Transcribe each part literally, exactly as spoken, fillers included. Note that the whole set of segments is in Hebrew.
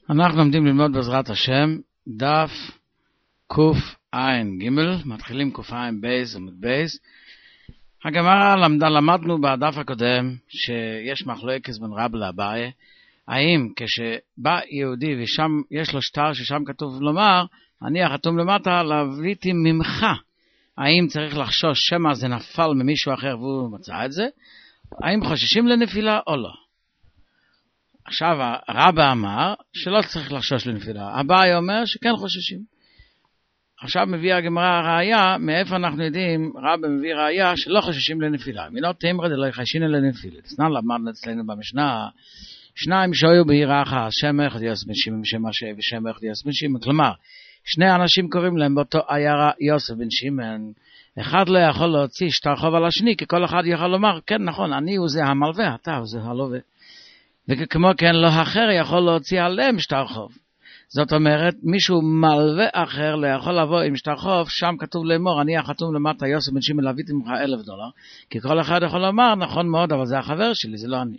אנחנו עומדים ללמוד בעזרת השם דף קע"ג, מתחילים קע"ב עמוד בייס. הגמרא למדה, למדנו בדף הקודם שיש מחלוקת בין רב לאביי, האם כשבא יהודי ושם יש לו שטר ששם כתוב לומר אני החתום למטה להביתי ממך, האם צריך לחשוש שמא זה נפל ממישהו אחר והוא מצא את זה, האם חוששים לנפילה או לא. עכשיו הרבא אמר שלא צריך לחשוש לנפילה, אביי אומר שכן חוששים. עכשיו מביא הגמרא ראיה, מאיפה אנחנו יודעים, רבא מביא ראיה שלא חוששים לנפילה. מינו תמרא דלא חששין לנפילה. תסנן למדנו אצלנו במשנה, שניים שהיו בעיר אחת, שם אחד יוסף בן שמעון ושם השני ושם אחד יוסף בן שמעון. כלומר, שני אנשים קוראים להם באותו עיירה יוסף בן שמעון. אחד לא יכול להוציא שטר חוב על השני, כי כל אחד יכול לומר, כן נכון, אני הוא זה המלווה, אתה הוא זה הלווה. וכמו כן לא אחר יכול להוציא עליהם שטר חוב. זאת אומרת, מישהו מלווה אחר לא יכול לבוא עם שטר חוב, שם כתוב לאמור, אני החתום למטה יוסף בן שמעון להביתי ממך אלף דולר, כי כל אחד יכול לומר, נכון מאוד, אבל זה החבר שלי, זה לא אני.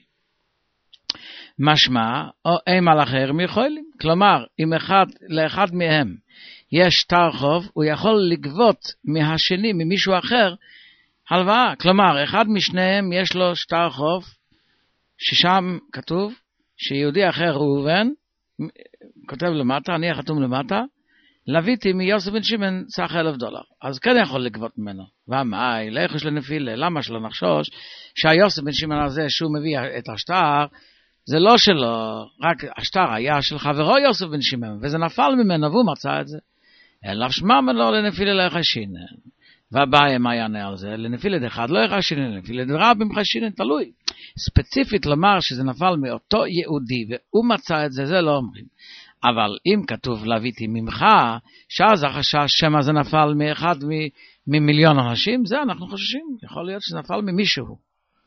משמע, או הם על אחרים יכולים. כלומר, אם אחד, לאחד מהם יש שטר חוב, הוא יכול לגבות מהשני, ממישהו אחר, הלוואה. כלומר, אחד משניהם יש לו שטר חוב, ששם כתוב שיהודי אחר ראובן, כותב למטה, אני החתום למטה, לוויתי מיוסף בן שמעון סך אלף דולר. אז כן יכול לגבות ממנו. ואמי, לך יש לנפילה, למה שלא נחשוש שהיוסף בן שמעון הזה שהוא מביא את השטר, זה לא שלו, רק השטר היה של חברו יוסף בן שמעון, וזה נפל ממנו והוא מצא את זה. אלא שמם לו לנפילה לא יחשינן. והבאי מה יענה על זה? לנפילה אחד לא יחשינן, לנפילה דרבים יחשינן, תלוי. ספציפית לומר שזה נפל מאותו יהודי והוא מצא את זה, זה לא אומרים. אבל אם כתוב לוויתי ממך, שאז החשש שמא זה נפל מאחד ממיליון אנשים, זה אנחנו חוששים. יכול להיות שזה נפל ממישהו.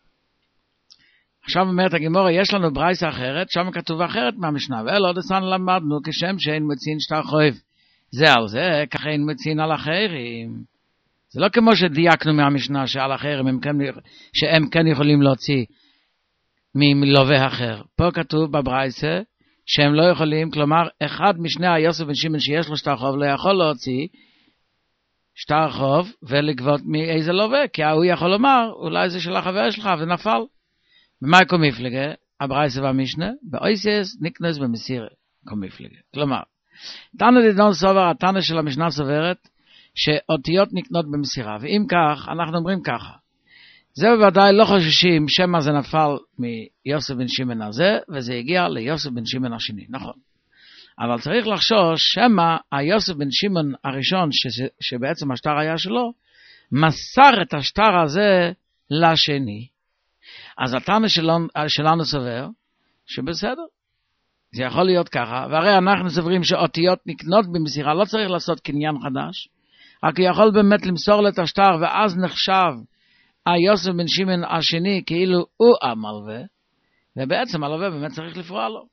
עכשיו אומרת הגמרא, יש לנו ברייסה אחרת, שם כתוב אחרת מהמשנה, ואלו דסן למדנו כשם שאין מציין שטר חוב. זה על זה, ככה אין מציין על אחרים. זה לא כמו שדייקנו מהמשנה שעל אחרים הם כן, שהם כן יכולים להוציא מלווה אחר. פה כתוב בברייסה שהם לא יכולים, כלומר אחד משני היוסף בן שמעון שיש לו שטר חוב לא יכול להוציא שטר חוב ולגבות מאיזה לווה, כי הוא יכול לומר אולי זה של החבר שלך ונפל. ומה קומפלגה? הברייסה והמשנה באויסס נקנס במסירה קומפלגה. כלומר, תנא דדון סובר, התנא של המשנה סוברת שאותיות נקנות במסירה, ואם כך אנחנו אומרים ככה, זה בוודאי לא חוששים שמא זה נפל מיוסף בן שמעון הזה וזה הגיע ליוסף בן שמעון השני, נכון, אבל צריך לחשוש שמא היוסף בן שמעון הראשון ש- שבעצם השטר היה שלו מסר את השטר הזה לשני. אז התנא שלנו, שלנו סובר שבסדר, זה יכול להיות ככה, והרי אנחנו סוברים שאותיות נקנות במסירה, לא צריך לעשות קניין חדש, רק הוא יכול באמת למסור לו את השטר, ואז נחשב היוסף בן שמעון השני כאילו הוא המלווה, ובעצם המלווה באמת צריך לפרוע לו.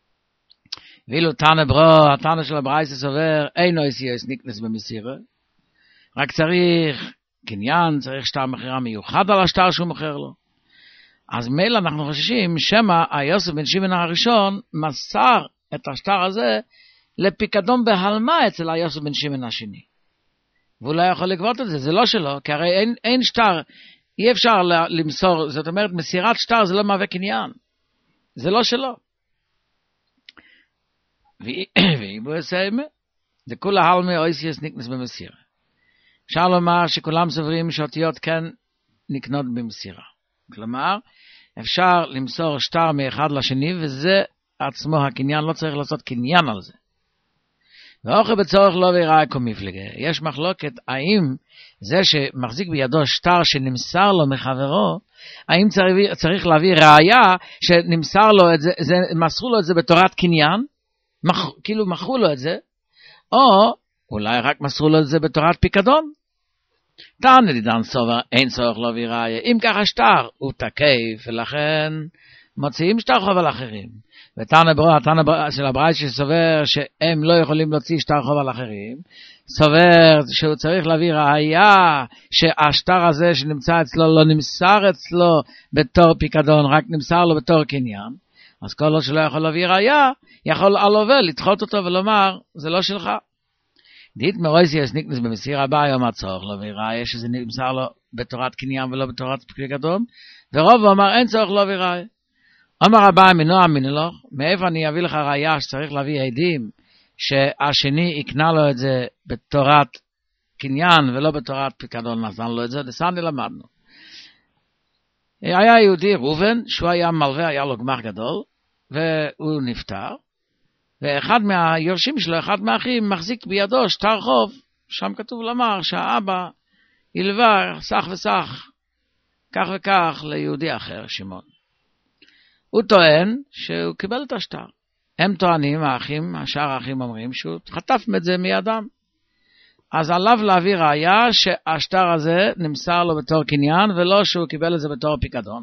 ואילו תנא ברו, התנא של הברייסה סובר, אין אויסיוס נקנס במסירה, רק צריך קניין, צריך שטר מחירה מיוחד על השטר שהוא מוכר לו. אז מילא אנחנו חוששים שמא היוסף בן שמעון הראשון מסר את השטר הזה לפיקדון בהלמה אצל היוסף בן שמעון השני. והוא לא יכול לגבות את זה, זה לא שלו, כי הרי אין, אין שטר, אי אפשר למסור, זאת אומרת מסירת שטר זה לא מהווה קניין, זה לא שלו. ואיבו יסיימה, זה כולה הלמי אויסיוס נקנס במסירה. אפשר לומר שכולם סוברים שאותיות כן נקנות במסירה. כלומר, אפשר למסור שטר מאחד לשני, וזה עצמו הקניין, לא צריך לעשות קניין על זה. ואוכל בצורך לא ויראה קומפלגה. יש מחלוקת, האם זה שמחזיק בידו שטר שנמסר לו מחברו, האם צריך, צריך להביא ראיה שנמסר לו את זה, זה, מסרו לו את זה בתורת קניין, מח, כאילו מכרו לו את זה, או אולי רק מסרו לו את זה בתורת פיקדון. תנא דדן סובר, אין צורך לא ויראה, אם ככה שטר הוא תקף, ולכן מוציאים שטר חוב על אחרים. ותנא ברו, התנא של הברייסה שסובר שהם לא יכולים להוציא שטר חוב על אחרים, סובר שהוא צריך להביא ראיה שהשטר הזה שנמצא אצלו לא נמסר אצלו בתור פיקדון, רק נמסר לו בתור קניין. אז כל עוד שלא יכול להביא ראיה, יכול הלווה לדחות אותו ולומר, זה לא שלך. דית מרויסי הסניקנס במסיר הבא היום הצורך להביא ראיה, שזה נמסר לו בתורת קניין ולא בתורת פיקדון, ורוב הוא אמר, אין צורך להביא ראיה. אומר הבא מינו אמינו לו, מאיפה אני אביא לך ראיה שצריך להביא עדים, שהשני יקנה לו את זה בתורת קניין ולא בתורת פיקדון נתן לו את זה, דסני למדנו. היה יהודי ראובן, שהוא היה מלווה, היה לו גמר גדול, והוא נפטר, ואחד מהיורשים שלו, אחד מהאחים, מחזיק בידו שטר חוב, שם כתוב לומר שהאבא ילווה סך וסך, כך וכך ליהודי אחר, שמעון. הוא טוען שהוא קיבל את השטר. הם טוענים, האחים, השאר האחים אומרים, שהוא חטף את זה מידם. אז עליו להביא ראיה שהשטר הזה נמסר לו בתור קניין, ולא שהוא קיבל את זה בתור פיקדון.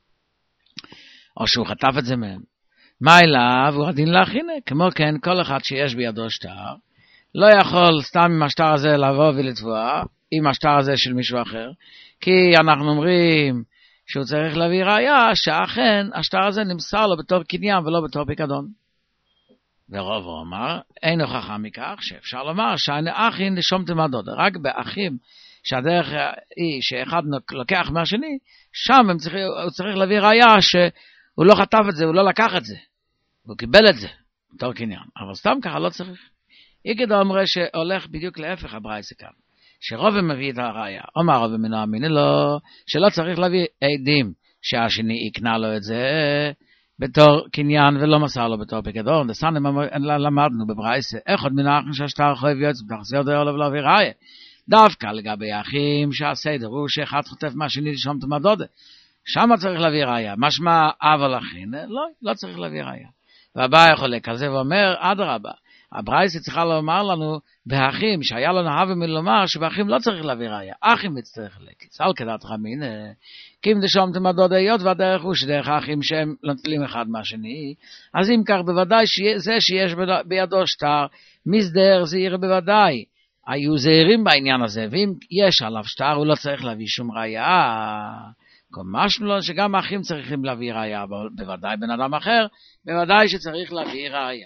או שהוא חטף את זה מהם. מה אליו? הוא הדין להכינה. כמו כן, כל אחד שיש בידו שטר, לא יכול סתם עם השטר הזה לבוא ולתבוע, עם השטר הזה של מישהו אחר, כי אנחנו אומרים שהוא צריך להביא ראיה שאכן השטר הזה נמסר לו בתור קניין ולא בתור פיקדון. ורוב הוא אמר, אין הוכחה מכך שאפשר לומר שהאחים נשומתם הדוד, רק באחים שהדרך היא שאחד לוקח מהשני, שם הם צריך, הוא צריך להביא ראיה שהוא לא חטף את זה, הוא לא לקח את זה, הוא קיבל את זה בתור קניין, אבל סתם ככה לא צריך. איגד אומר שהולך בדיוק להפך הברייתא כאן, שרוב מביא את הראיה, אומר רוב מנו אמינו לו, שלא צריך להביא עדים שהשני יקנה לו את זה בתור קניין ולא מסר לו בתור פיקדון. דסני למדנו בברייתא, אחד מן האחים שהשטר חייב יוצא בתחזיר דיו לו ולהביא ראיה. דווקא לגבי האחים שהסדר הוא שאחד חוטף מהשני לשומתם הדודה, שם צריך להביא ראיה. משמע אבל אחין, לא, לא צריך להביא ראיה. והבא חולק על זה ואומר, אדרבה, הברייתא צריכה לומר לנו באחים, שהיה לנו הווה מלומר שבאחים לא צריך להביא ראיה, אחים יצטרך לקיץ, על כדת רמין, כי אם דשומתם הדוד היות והדרך הוא שדרך האחים שהם נטלים אחד מהשני, אז אם כך בוודאי זה שיש בידו שטר, מסדר זה יראה בוודאי, היו זהירים בעניין הזה, ואם יש עליו שטר הוא לא צריך להביא שום ראיה, משהו לו שגם האחים צריכים להביא ראיה, אבל בוודאי בן אדם אחר, בוודאי שצריך להביא ראיה.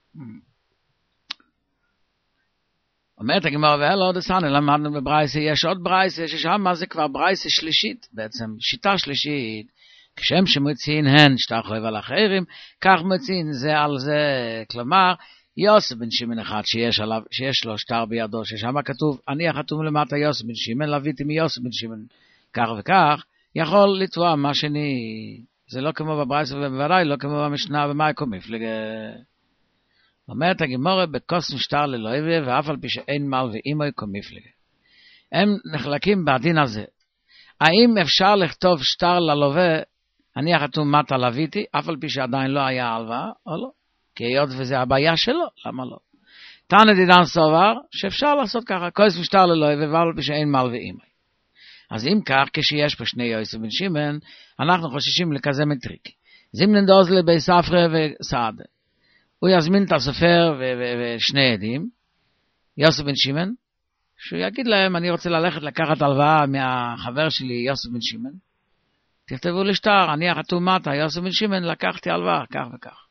אומרת הגמרא ואלו דסני למדנו בברייתא, יש עוד ברייתא ששם זה כבר ברייתא שלישית, בעצם שיטה שלישית, כשם שמוצאים הן שטר חייב על אחרים, כך מוצאים זה על זה, כלומר יוסף בן שמעון אחד שיש, עליו, שיש לו שטר בידו, ששם כתוב אני החתום למטה יוסף בן שמעון, לוויתי מיוסף בן שמעון כך וכך, יכול לתבוע מה שני, זה לא כמו בברייתא ובוודאי לא כמו במשנה במאי מפלגה. אומרת הגמרא בקוסם שטר ללווה ואף על פי שאין מלווה עמו כמפלגה. הם נחלקים בדין הזה. האם אפשר לכתוב שטר ללווה, אני החתום מטה לוויתי, אף על פי שעדיין לא היה הלוואה, או לא? כי היות וזה הבעיה שלו, למה לא? תנא דידן סובר שאפשר לעשות ככה, קוסם שטר ללווה ואף על פי שאין מלווה עמו. אז אם כך, כשיש פה שני יוסף בן שמעון, אנחנו חוששים לכזה מטריק. זימנן דוזלה בי ספרא וסעדה. הוא יזמין את הסופר ושני עדים, יוסף בן שמעון, שהוא יגיד להם, אני רוצה ללכת לקחת הלוואה מהחבר שלי, יוסף בן שמעון. תכתבו לי שטר, אני החתום מטה, יוסף בן שמעון, לקחתי הלוואה, כך וכך.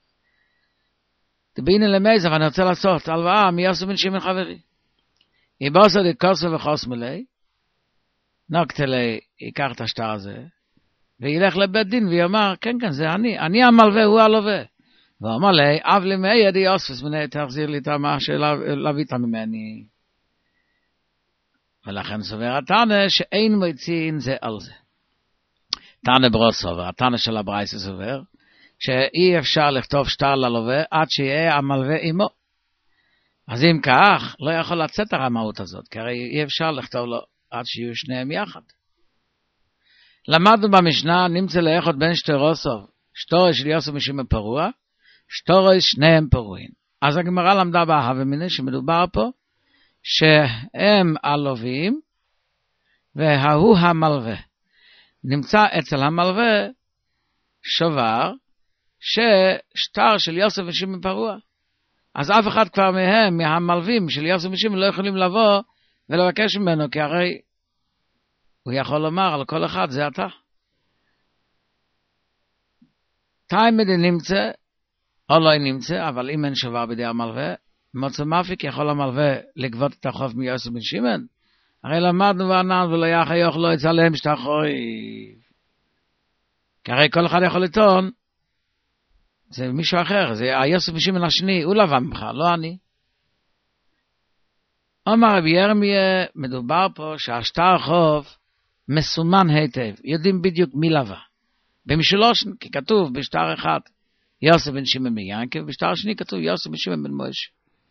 תביני למייזר, אני רוצה לעשות הלוואה מיוסף בן שמעון חברי. יבוסו דקוסו וחוסמו לי, נוקטלי ייקח את השטר הזה, וילך לבית דין ויאמר, כן, כן, זה אני, אני המלווה, הוא הלווה. ואומר לי, אב לי מי ידי יוספס, תחזיר לי את מה שלווית ממני. ולכן סובר התנא שאין מוציאין זה על זה. תנא ברוס סובר, התנא של הברייתא סובר, שאי אפשר לכתוב שטר ללווה עד שיהיה המלווה עמו. אז אם כך, לא יכול לצאת הרמאות הזאת, כי הרי אי אפשר לכתוב לו עד שיהיו שניהם יחד. למדנו במשנה, נמצא לאחד בין שתי רוסוב, שטורי של יוסף בן שמעון פרוע, שטורי שניהם פרועים. אז הגמרא למדה בהווה מיניה שמדובר פה, שהם הלווים, וההוא המלווה. נמצא אצל המלווה שובר, ששטר של יוסף בן שמעון פרוע. אז אף אחד כבר מהם, מהמלווים של יוסף בן שמעון, לא יכולים לבוא ולבקש ממנו, כי הרי הוא יכול לומר על כל אחד, זה אתה. תמיד נמצא, או לא נמצא, אבל אם אין שובר בידי המלווה, מוצא מפיק יכול המלווה לגבות את החוב מיוסף בן שמעון, הרי למדנו וענן ולא יחי יוכל לא יצלם שאתה חויב. כי הרי כל אחד יכול לטעון, זה מישהו אחר, זה היוסף בן שמעון השני, הוא לבא ממך, לא אני. אומר רבי ירמיה, מדובר פה שהשטר חוב מסומן היטב, יודעים בדיוק מי לבא. במשולש, כי כתוב בשטר אחד, יוסף בן שמעון בן ינקב, בשטר השני כתוב יוסף בן שמעון בן מוישה.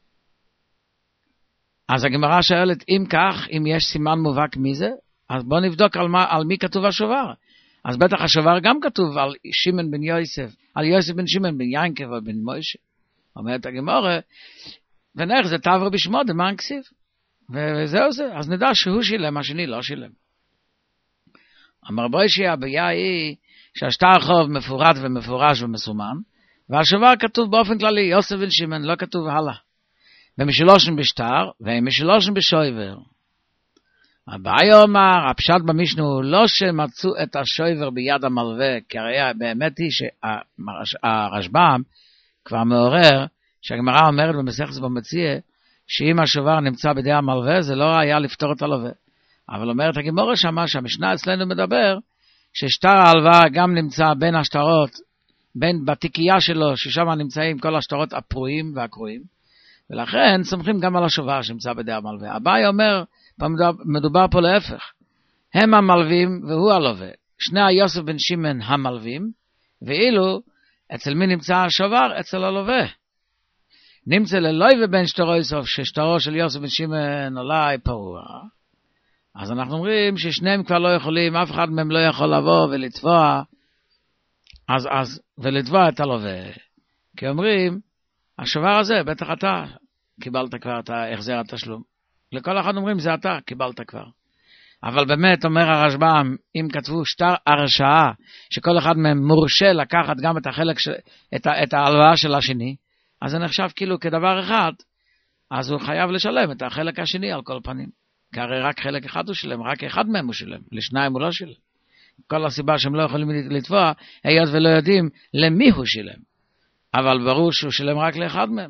אז הגמרא שואלת, אם כך, אם יש סימן מובהק מי זה, אז בוא נבדוק על, מה, על מי כתוב השובר. אז בטח השובר גם כתוב על שמעון בן יוסף, על יוסף בן שמעון בן ינקב או בן מוישה. אומרת הגמרא, ונאיך זה תעבור בשמו דמען כסיב. וזהו זה, אז נדע שהוא שילם, השני לא שילם. אמר בוישי, הבעיה היא שהשטר חוב מפורט ומפורש ומסומן, והשובר כתוב באופן כללי, יוסף בן שמעון, לא כתוב הלאה. במשולושן בשטר, ומשולושן בשויבר. הבעיה אומר, הפשט במשנו, לא שמצאו את השויבר ביד המלווה, כי הרי באמת היא שהרשב"ם כבר מעורר, שהגמרא אומרת במסכת במציאה, שאם השובר נמצא בידי המלווה, זה לא היה לפתור את הלווה. אבל אומרת הגמרא שמה, שהמשנה אצלנו מדבר, ששטר ההלוואה גם נמצא בין השטרות, בין בתיקייה שלו, ששם נמצאים כל השטרות הפרועים והקרועים, ולכן סומכים גם על השובר שנמצא בידי המלווה. אביי אומר, מדובר פה להפך, הם המלווים והוא הלווה. שני היוסף בן שמעון המלווים, ואילו אצל מי נמצא השובר? אצל הלווה. נמצא ללוי ובן שטרו יוסף, ששטרו של יוסף בן שמעון אולי פרוע, אז אנחנו אומרים ששניהם כבר לא יכולים, אף אחד מהם לא יכול לבוא ולתבוע, אז, אז, ולתבוע את הלווה. כי אומרים, השובר הזה, בטח אתה קיבלת כבר את החזר התשלום. לכל אחד אומרים, זה אתה קיבלת כבר. אבל באמת, אומר הרשב"ם, אם כתבו שטר הרשאה, שכל אחד מהם מורשה לקחת גם את החלק, של, את, את ההלוואה של השני, אז זה נחשב כאילו כדבר אחד, אז הוא חייב לשלם את החלק השני על כל פנים. כי הרי רק חלק אחד הוא שלם, רק אחד מהם הוא שלם, לשניים הוא לא שלם. כל הסיבה שהם לא יכולים לתבוע, היות ולא יודעים למי הוא שלם. אבל ברור שהוא שלם רק לאחד מהם.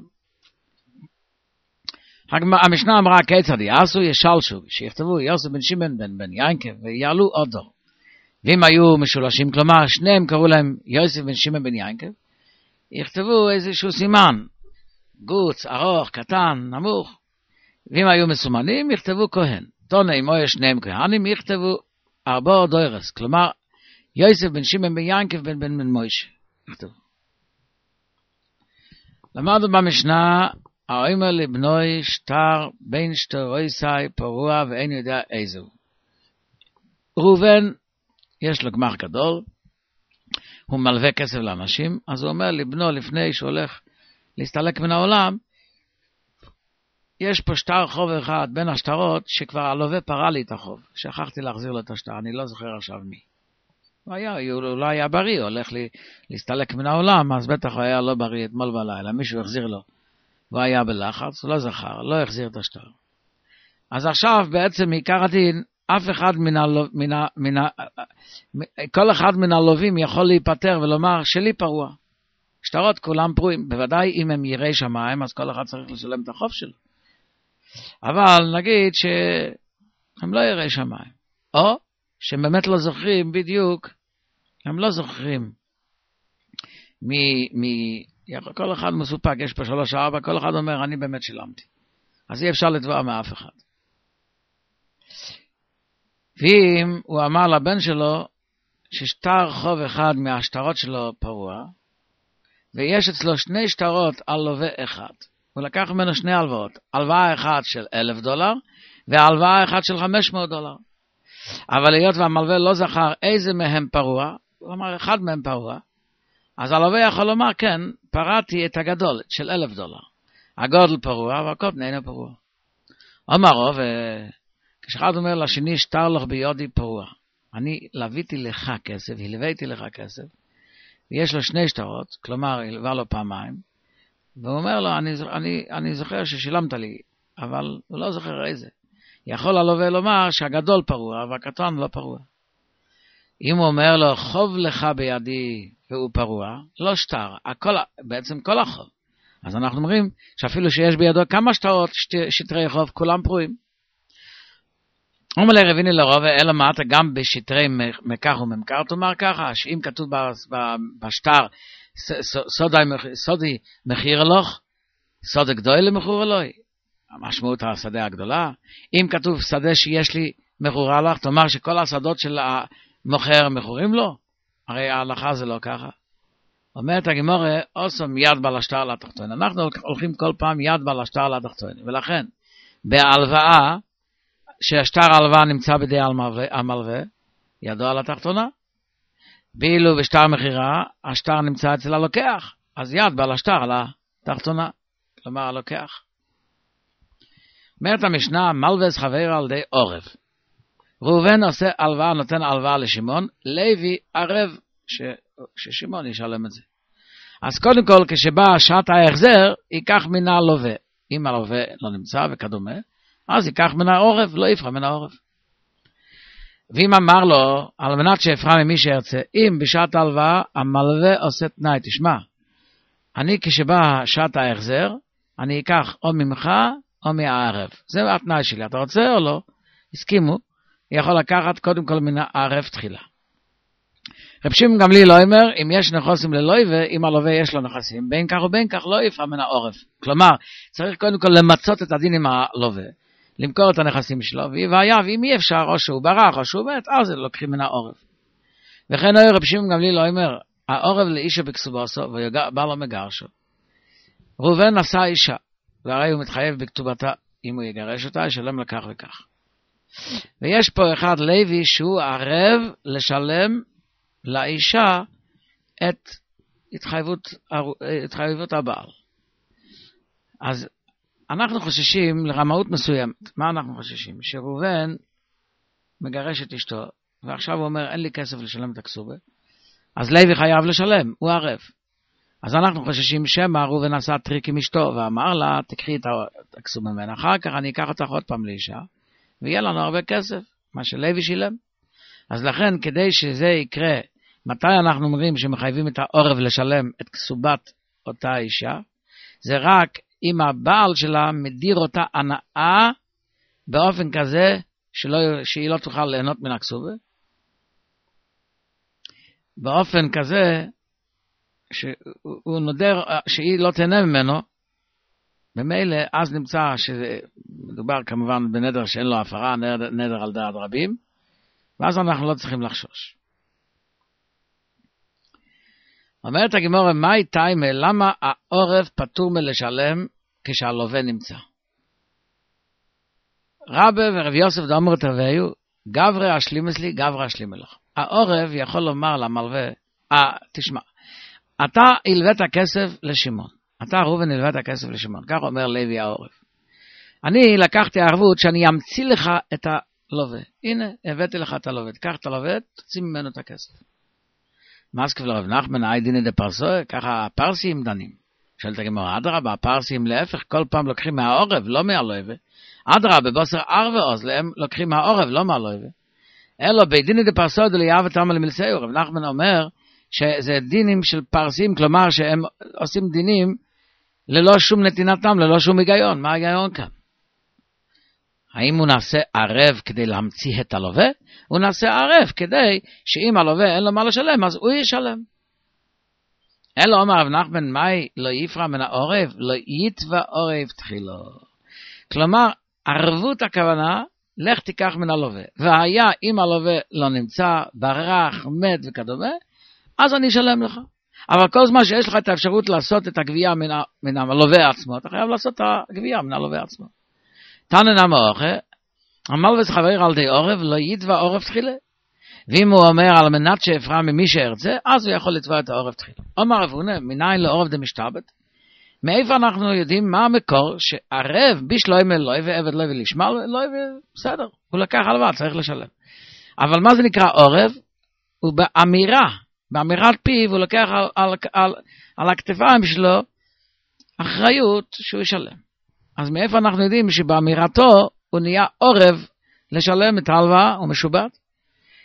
המשנה אמרה, כיצד יעשו? ישלשו, שיכתבו יוסף בן שמעון בן בן ינקב, ויעלו עוד דור. ואם היו משולשים, כלומר, שניהם קראו להם יוסף בן שמעון בן ינקב, יכתבו איזשהו סימן, גוץ, ארוך, קטן, נמוך. ואם היו מסומנים, יכתבו כהן. תונה, אם היו שניהם כהנים, יכתבו ארבע דוירס, כלומר, יוסף בן שמעון בן ינקב בן בן בן מוישה. יכתבו. למדנו במשנה, האומר לבנוי שטר בין שטרויסי פרוע ואין יודע איזו. ראובן, יש לו גמח גדול, הוא מלווה כסף לאנשים, אז הוא אומר לבנו לפני שהוא הולך להסתלק מן העולם, יש פה שטר חוב אחד בין השטרות שכבר הלווה פרע לי את החוב. שכחתי להחזיר לו את השטר, אני לא זוכר עכשיו מי. הוא היה, הוא לא היה בריא, הוא הולך לי, להסתלק מן העולם, אז בטח הוא היה לא בריא אתמול בלילה, מישהו החזיר לו. הוא היה בלחץ, הוא לא זכר, לא החזיר את השטר. אז עכשיו בעצם מעיקר הדין, אף אחד מן הלו, מן ה, מן ה, כל אחד מן הלווים יכול להיפטר ולומר שלי פרוע. שטרות כולם פרועים, בוודאי אם הם יראי שמיים, אז כל אחד צריך לשלם את החוב שלו. אבל נגיד שהם לא יראי שמיים, או שהם באמת לא זוכרים בדיוק, הם לא זוכרים מי, מי, כל אחד מסופק, יש פה שלוש ארבע, כל אחד אומר אני באמת שילמתי. אז אי אפשר לתבוע מאף אחד. ואם הוא אמר לבן שלו ששטר חוב אחד מהשטרות שלו פרוע, ויש אצלו שני שטרות על לווה אחד, הוא לקח ממנו שני הלוואות, הלוואה אחת של אלף דולר, והלוואה אחת של חמש מאות דולר. אבל היות והמלווה לא זכר איזה מהם פרוע, הוא אמר אחד מהם פרוע, אז הלווה יכול לומר כן, פרעתי את הגדול של אלף דולר. הגודל פרוע והקוטן אינו פרוע. אמרו, וכשאחד אומר לשני שטר לך ביודי פרוע, אני לוויתי לך כסף, הלוויתי לך כסף, ויש לו שני שטרות, כלומר הלווה לו פעמיים, והוא אומר לו, אני, אני, אני זוכר ששילמת לי, אבל הוא לא זוכר איזה. יכול הלווה לומר שהגדול פרוע והקטן לא פרוע. אם הוא אומר לו, חוב לך בידי והוא פרוע, לא שטר, הכל, בעצם כל החוב. אז אנחנו אומרים שאפילו שיש בידו כמה שטרות, שטרי חוב, כולם פרועים. אומר לרביני לרוב, אלא מה אתה גם בשטרי מקח וממכר, תאמר ככה, שאם כתוב בשטר, סודי מחיר אלוך, סודי גדול למחור אלוהי, המשמעות השדה הגדולה. אם כתוב שדה שיש לי מחורה לך, תאמר שכל השדות של המוכר מחורים לו, הרי ההלכה זה לא ככה. אומרת הגמרא, עושים יד בעל השטר לתחתון. אנחנו הולכים כל פעם יד בעל השטר לתחתון, ולכן בהלוואה, שהשטר ההלוואה נמצא בידי המלווה, ידו על התחתונה. ואילו בשטר מחירה, השטר נמצא אצל הלוקח, אז יד בעל השטר על התחתונה, כלומר הלוקח. אומרת המשנה, מלווס חבר על די עורב. ראובן עושה הלוואה, נותן הלוואה לשמעון, לוי ערב ש... ששמעון ישלם את זה. אז קודם כל, כשבא שעת ההחזר, ייקח מן הלווה. אם הלווה לא נמצא וכדומה, אז ייקח מן העורב, לא יפרע מן העורב. ואם אמר לו, על מנת שיפרע ממי שירצה, אם בשעת ההלוואה, המלווה עושה תנאי, תשמע, אני כשבא שעת ההחזר, אני אקח או ממך או מהערב. זה התנאי שלי, אתה רוצה או לא? הסכימו, יכול לקחת קודם כל מן הערב תחילה. רב שמעון גמליאל לא אומר, אם יש נכסים ללווה, אם הלווה יש לו נכסים, בין כך ובין כך לא יפרע מן העורב. כלומר, צריך קודם כל למצות את הדין עם הלווה, למכור את הנכסים שלו, והיה, ואם אי אפשר, או שהוא ברח, או שהוא מת, אז לוקחים מן העורב. וכן רב שמעון גמליאל לא אומר, העורב לאישה בכסובתו, ובא לו מגרשו. ראובן נשא אישה, והרי הוא מתחייב בכתובתה, אם הוא יגרש אותה, ישלם לכך וכך. ויש פה אחד לוי שהוא ערב לשלם לאישה את התחייבות, התחייבות הבעל. אז אנחנו חוששים לרמאות מסוימת. מה אנחנו חוששים? שראובן מגרש את אשתו, ועכשיו הוא אומר, אין לי כסף לשלם את הכסובה, אז לוי חייב לשלם, הוא ערב. אז אנחנו חוששים שמא ראובן עשה טריק עם אשתו, ואמר לה, תקחי את הכסובה ממנה, אחר כך אני אקח אותך עוד פעם לאישה, ויהיה לנו הרבה כסף, מה שלוי שילם. אז לכן, כדי שזה יקרה, מתי אנחנו אומרים שמחייבים את העורב לשלם את כסובת אותה אישה? זה רק אם הבעל שלה מדיר אותה הנאה באופן כזה שלא, שהיא לא תוכל ליהנות מן הכסובה. באופן כזה שהוא נודר שהיא לא תהנה ממנו, במילא אז נמצא שמדובר כמובן בנדר שאין לו הפרה, נדר, נדר על דעת רבים, ואז אנחנו לא צריכים לחשוש. אומרת הגמרא, מהי טיימה, למה העורב פטור מלשלם כשהלווה נמצא? רבי ורב יוסף דאמר תרוויו, גברי אשלימס לי, גברי אשלימס לך. העורב יכול לומר למלווה, אה, תשמע, אתה הלווית כסף לשמעון, אתה ראובן הלווית כסף לשמעון, כך אומר לוי העורב. אני לקחתי ערבות שאני אמציא לך את הלווה, הנה, הבאתי לך את הלווה, תקח את הלווה, תוציא ממנו את הכסף. מסקב לרב נחמן, אי דיני דה פרסוי, ככה הפרסים דנים. שואלת הגמרא, אדרבה, הפרסים להפך, כל פעם לוקחים מהעורב, לא מהלווה. אדרבה, בבוסר ערבה עוז, להם לוקחים מהעורב, לא מהלווה. אלא בדיני דה פרסוי דליאב ותאמר למלסאו. רב נחמן אומר שזה דינים של פרסים, כלומר שהם עושים דינים ללא שום נתינתם, ללא שום היגיון. מה ההיגיון כאן? האם הוא נעשה ערב כדי להמציא את הלווה? הוא נעשה ערב כדי שאם הלווה אין לו מה לשלם, אז הוא ישלם. אלא אומר רב נחמן, מאי לא יפרע מן העורב, לא יתבע עורב תחילו. כלומר, ערבות הכוונה, לך תיקח מן הלווה. והיה אם הלווה לא נמצא, ברח, מת וכדומה, אז אני אשלם לך. אבל כל זמן שיש לך את האפשרות לעשות את הגבייה מן, מן הלווה עצמו, אתה חייב לעשות את הגבייה מן הלווה עצמו. תנן המאוכה, המלווה חבר על די עורב, לא יתבע עורב תחילה. ואם הוא אומר על מנת שאפרע ממי שירצה, אז הוא יכול לתבוע את העורב תחילה. אומר רב הונא, מניין לעורב דמשתבט? מאיפה אנחנו יודעים מה המקור שערב בישלוי מלוי ועבד לוי לשמה, לוי בסדר, הוא לקח הלוואה, צריך לשלם. אבל מה זה נקרא עורב? הוא באמירה, באמירת פיו, הוא לקח על, על, על, על הכתפיים שלו אחריות שהוא ישלם. אז מאיפה אנחנו יודעים שבאמירתו הוא נהיה עורב לשלם את ההלוואה ומשובט?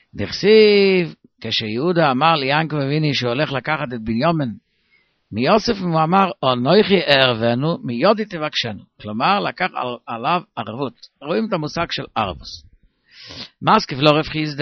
דכסיב, כשיהודה אמר ליעקב אבינו שהולך לקחת את בנימין מיוסף, הוא אמר, אנוכי אערבנו, מיודי תבקשנו. כלומר, לקח על, עליו ערבות. רואים את המושג של ערבוס. מסקיף לא רב חיסדא.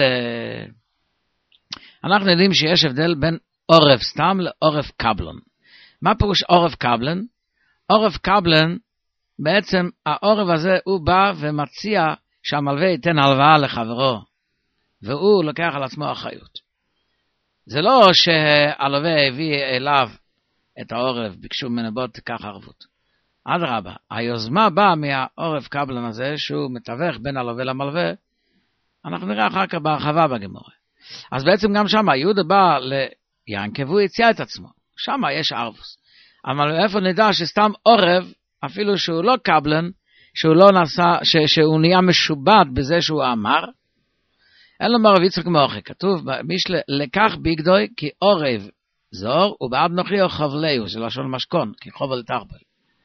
אנחנו יודעים שיש הבדל בין עורב סתם לעורב קבלן. מה פירוש עורב קבלן? עורב קבלן, בעצם העורב הזה הוא בא ומציע שהמלווה ייתן הלוואה לחברו, והוא לוקח על עצמו אחריות. זה לא שהלווה הביא אליו את העורב, ביקשו ממנו בוא תיקח ערבות. אדרבה, היוזמה באה מהעורב קבלן הזה, שהוא מתווך בין הלווה למלווה, אנחנו נראה אחר כך בהרחבה בגמרא. אז בעצם גם שם, יהודה בא ליעקב, והוא הציע את עצמו. שם יש ערבוס. אבל איפה נדע שסתם עורב, אפילו שהוא לא קבלן, שהוא לא נעשה, ש, שהוא נהיה משובד בזה שהוא אמר, אין לו מרב יצחק מוחי. כתוב, מישל, לקח ביגדוי, כי עורב זור, ובעד נוחי או חבלהו, זה לשון משכון, כי חובל תחבל.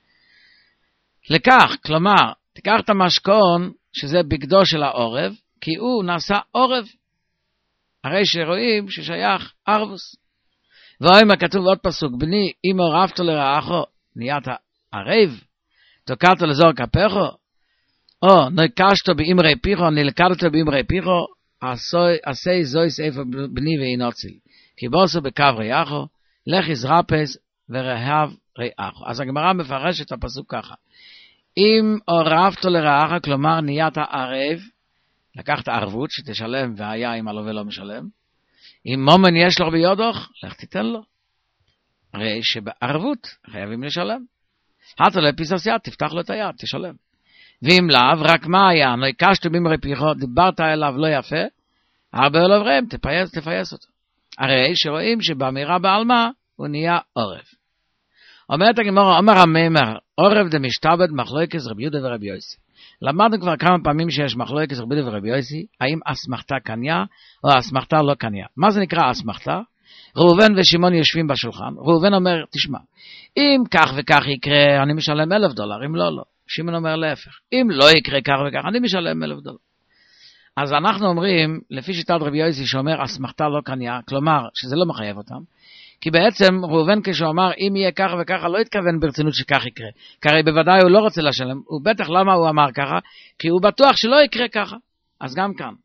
לקח, כלומר, תיקח את המשכון, שזה בגדו של העורב, כי הוא נעשה עורב. הרי שרואים ששייך ערבוס. ואוימה כתוב עוד פסוק, בני, אם עורבת לרעךו, נהיית ערב, תוקעת לזור כפךו, או נקשתו באמרי פיחו, נלכדתו באמרי פיחו, עשי זוי סעיפו בני ואינוציל. כי בוסו בקו ריחו, לך יזרפס ורהב ריחו. אז הגמרא מפרשת את הפסוק ככה. אם עורבת לרעך, כלומר נהיית ערב, לקחת ערבות שתשלם והיה אם הלווה לא משלם. אם מומן יש לו ביודוך, לך תיתן לו. הרי שבערבות חייבים לשלם. הטו לפיסוסיה, תפתח לו את היד, תשלם. ואם לאו, רק מה היה? לא הקשת במרי פיחו, דיברת אליו לא יפה, הרבה אליו רם, תפייס, תפייס אותו. הרי שרואים שבאמירה בעלמה הוא נהיה עורב. אומרת הגמרא, אומר המאמר, עורב דמשתבד מחלוקס רבי יהודה ורבי יוסי. למדנו כבר כמה פעמים שיש מחלוקס רבי יהודה ורבי יוסי, האם אסמכתה קניה או אסמכתה לא קניה. מה זה נקרא אסמכתה? ראובן ושמעון יושבים בשולחן, ראובן אומר, תשמע, אם כך וכך יקרה, אני משלם אלף דולר, אם לא, לא. שמעון אומר להפך, אם לא יקרה כך וכך, אני משלם אלף דולר. אז אנחנו אומרים, לפי שיטת רבי יוסי שאומר, אסמכתה לא קניה, כלומר, שזה לא מחייב אותם, כי בעצם ראובן כשהוא אמר, אם יהיה ככה וככה, לא התכוון ברצינות שכך יקרה. כי הרי בוודאי הוא לא רוצה לשלם, הוא בטח למה הוא אמר ככה, כי הוא בטוח שלא יקרה ככה. אז גם כאן.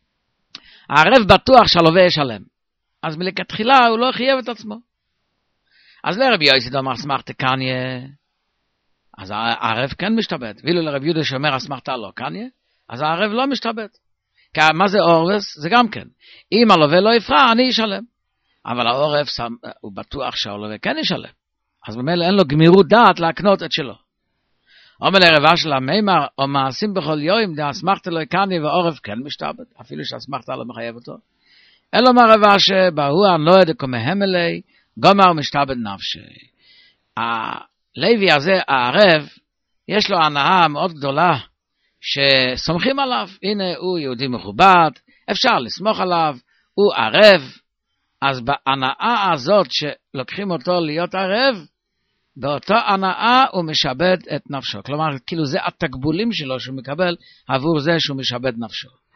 הערב בטוח שהלווה ישלם. אז מלכתחילה הוא לא חייב את עצמו. אז לרבי יוסי דאמר, אסמכתה קניה, אז הערב כן משתבט. ואילו לרבי יהודה שאומר, אסמכתה לא קניה, אז הערב לא משתבט. כי מה זה עורבס? זה גם כן. אם הלווה לא יפרע, אני אשלם. אבל העורב הוא בטוח שהלווה כן ישלם. אז במילא אין לו גמירות דעת להקנות את שלו. אומר לרבה של המאמר, או מעשים בכל יום, דה אסמכתה לא קניה ועורב כן משתבט, אפילו שאסמכתה לא מחייב אותו. אין לו מרבה שבהו הנועה דקומהם אלי, גומר משתבט נפשי. הלוי הזה, הערב, יש לו הנאה מאוד גדולה, שסומכים עליו. הנה הוא יהודי מכובד, אפשר לסמוך עליו, הוא ערב. אז בהנאה הזאת שלוקחים אותו להיות ערב, באותו הנאה הוא משבד את נפשו. כלומר, כאילו זה התקבולים שלו שהוא מקבל עבור זה שהוא משבד נפשו.